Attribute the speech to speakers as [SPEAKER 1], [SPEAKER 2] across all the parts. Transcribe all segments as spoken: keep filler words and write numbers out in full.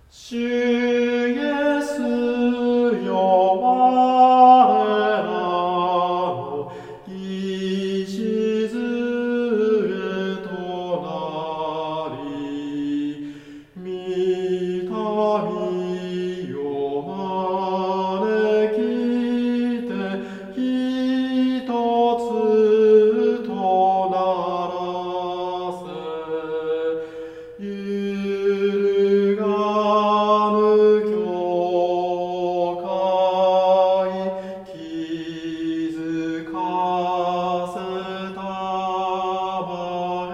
[SPEAKER 1] 主イエスよ我らの礎となり、御民を招きて一つとならせ、揺るがぬ教会築かせたまえ、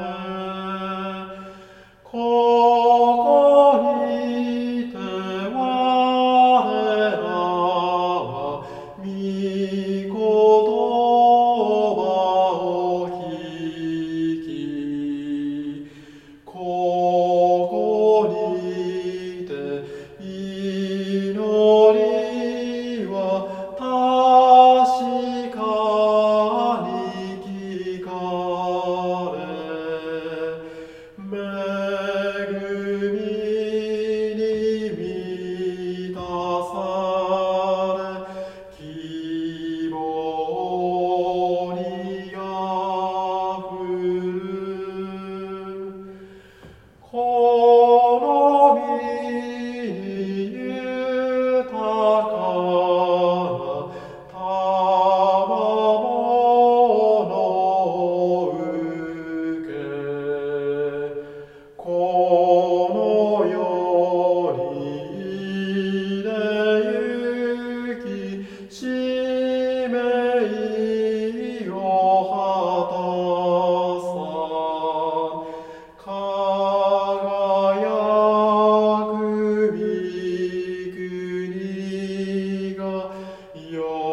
[SPEAKER 1] ここにて我らは御言葉を聞き、ここにて祈りは確かに聞かれ、恵みに満たされ、希望にあふる。この身に豊かな賜物を受け、この世に出行き、使命を果たさ、輝く御国がよ